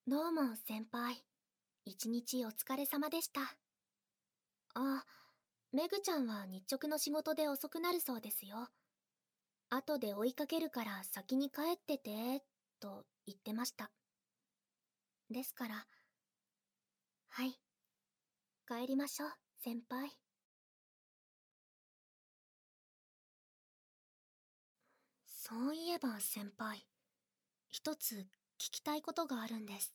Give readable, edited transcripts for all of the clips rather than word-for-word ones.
どうも先輩、一日お疲れ様でした。あ、メグちゃんは日直の仕事で遅くなるそうですよ。後で追いかけるから先に帰ってて、と言ってました。ですから、はい、帰りましょう、先輩。そういえば先輩、一つ聞きたいことがあるんです。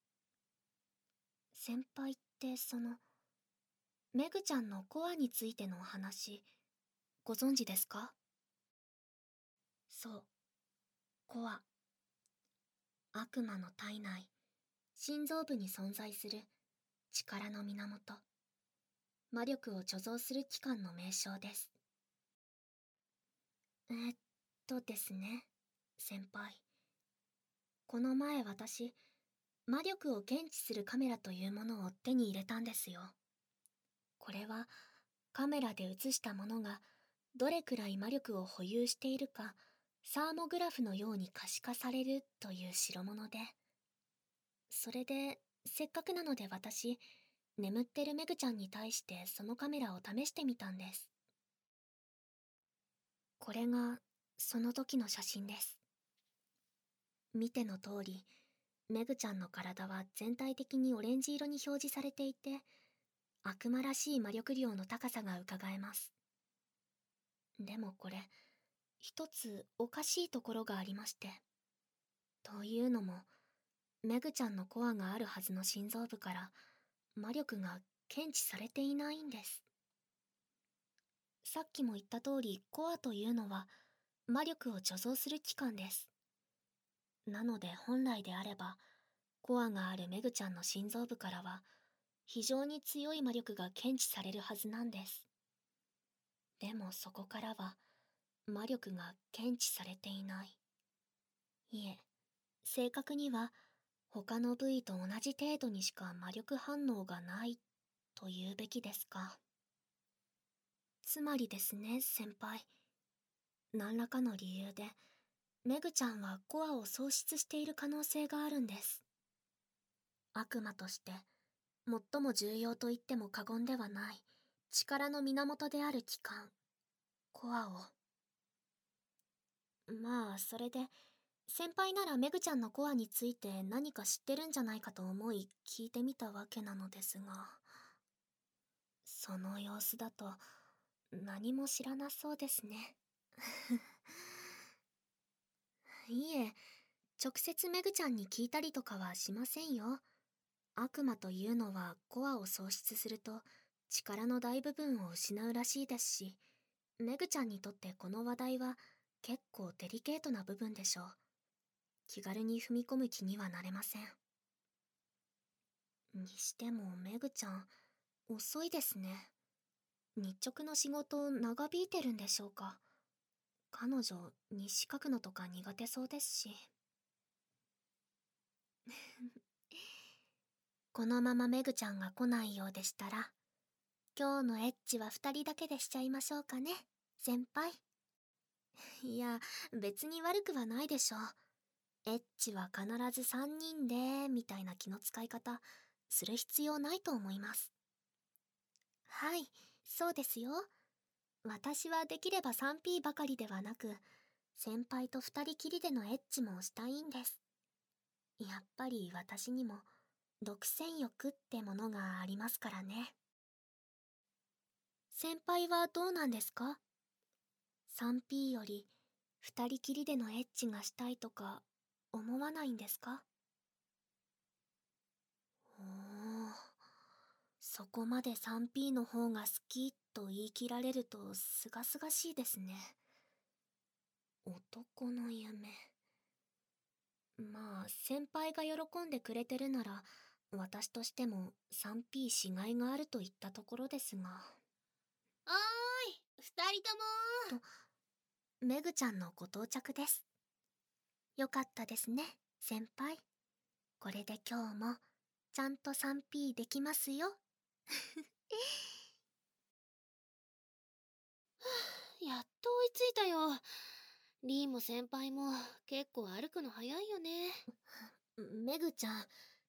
先輩ってメグちゃんのコアについてのお話、ご存知ですか？そう、コア。悪魔の体内、心臓部に存在する力の源、魔力を貯蔵する器官の名称です。ですね、先輩。この前私、魔力を検知するカメラというものを手に入れたんですよ。これは、カメラで映したものがどれくらい魔力を保有しているか、サーモグラフのように可視化されるという代物で。それで、せっかくなので私、眠ってるメグちゃんに対してそのカメラを試してみたんです。これが、その時の写真です。見ての通り、メグちゃんの体は全体的にオレンジ色に表示されていて、悪魔らしい魔力量の高さがうかがえます。でもこれ、一つおかしいところがありまして。というのも、メグちゃんのコアがあるはずの心臓部から魔力が検知されていないんです。さっきも言った通り、コアというのは魔力を貯蔵する器官です。なので本来であれば、コアがあるメグちゃんの心臓部からは非常に強い魔力が検知されるはずなんです。でもそこからは魔力が検知されていない。いえ、正確には他の部位と同じ程度にしか魔力反応がないと言うべきですか。つまりですね、先輩。何らかの理由でメグちゃんはコアを喪失している可能性があるんです。悪魔として最も重要と言っても過言ではない力の源である器官、コアを。まあ、それで、先輩ならメグちゃんのコアについて何か知ってるんじゃないかと思い聞いてみたわけなのですが、その様子だと何も知らなそうですね。いえ、直接メグちゃんに聞いたりとかはしませんよ。悪魔というのはコアを喪失すると力の大部分を失うらしいですし、メグちゃんにとってこの話題は結構デリケートな部分でしょう。気軽に踏み込む気にはなれません。にしてもメグちゃん、遅いですね。日直の仕事長引いてるんでしょうか。彼女、日誌書くのとか苦手そうですし。このままメグちゃんが来ないようでしたら、今日のエッチは二人だけでしちゃいましょうかね、先輩。いや、別に悪くはないでしょう。エッチは必ず三人で、みたいな気の使い方、する必要ないと思います。はい、そうですよ。私はできれば 3P ばかりではなく、先輩と二人きりでのエッチもしたいんです。やっぱり私にも、独占欲ってものがありますからね。先輩はどうなんですか？ 3P より二人きりでのエッチがしたいとか思わないんですか？おー、そこまで 3P の方が好きと言い切られるとすがすがしいですね。男の夢。まあ、先輩が喜んでくれてるなら、私としても 3P しがいがあるといったところですが。 おーい、二人とも。 メグちゃんのご到着です。よかったですね、先輩。これで今日もちゃんと 3P できますよ。 やっと追いついたよ。リーも先輩も結構歩くの早いよね。 メグちゃん、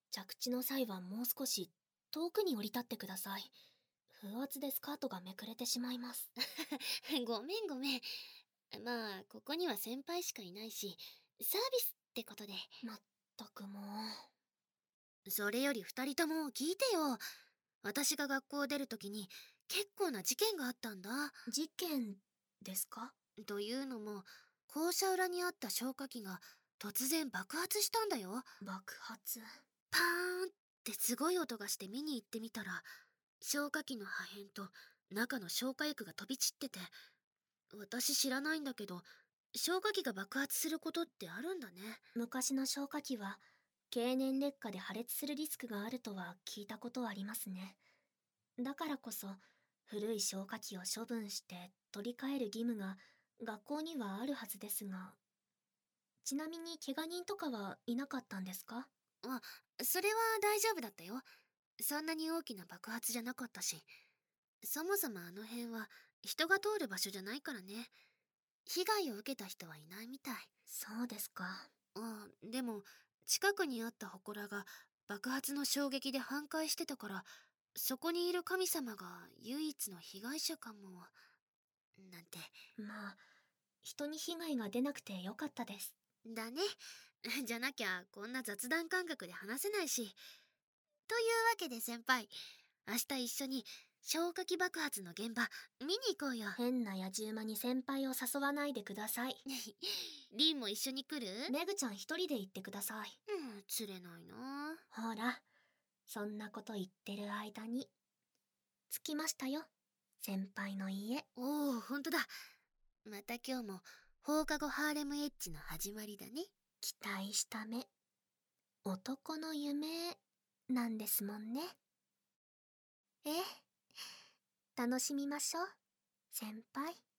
着地の際はもう少し遠くに降り立ってください。風圧でスカートがめくれてしまいます。 ごめんごめん。まあ、ここには先輩しかいないし、サービスってことで。 まったくもそれより二人とも聞いてよ。私が学校を出るときに結構な事件があったんだ。 う。事件ですか？ というのも、校舎裏にあった消火器が突然爆発したんだよ。 爆発。 パーンってすごい音がして見に行ってみたら、消火器の破片と中の消火薬が飛び散ってて、私知らないんだけど、消火器が爆発することってあるんだね。 昔の消火器は経年劣化で破裂するリスクがあるとは聞いたことありますね。だからこそ古い消火器を処分して取り替える義務が学校にはあるはずですが、ちなみに怪我人とかはいなかったんですか？ あ、それは大丈夫だったよ。そんなに大きな爆発じゃなかったし。そもそもあの辺は人が通る場所じゃないからね。被害を受けた人はいないみたい。 そうですか。 でも近くにあった祠が爆発の衝撃で半壊してたから、そこにいる神様が唯一の被害者かも。なんて。 まあ、人に被害が出なくてよかったです。 だね。じゃなきゃこんな雑談感覚で話せないし。というわけで先輩、明日一緒に消火器爆発の現場見に行こうよ。 変な野獣馬に先輩を誘わないでください。 リンも一緒に来る？ メグちゃん一人で行ってください。 釣れないな。 ほら、そんなこと言ってる間に着きましたよ、先輩の家。 おお、ほんとだ。また今日も放課後ハーレムエッジの始まりだね。 期待した目、男の夢なんですもんね。ええ、楽しみましょう、先輩。